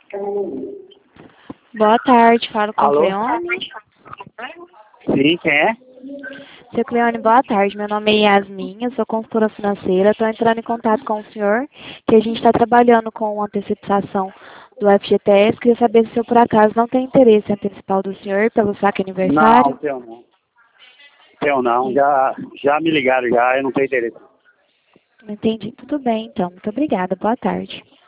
Boa tarde, falo com o Alô? Cleone. Sim, quem é? Seu Cleone, boa tarde. Meu nome é Yasmin, eu sou consultora financeira. Estou entrando em contato com o senhor, que a gente está trabalhando com antecipação do FGTS. Queria saber se o senhor, por acaso, não tem interesse em antecipar o do senhor pelo saque Não, aniversário. tenho não. Tenho não. Já me ligaram já, eu não tenho interesse. Entendi. Tudo bem, então. Muito obrigada. Boa tarde.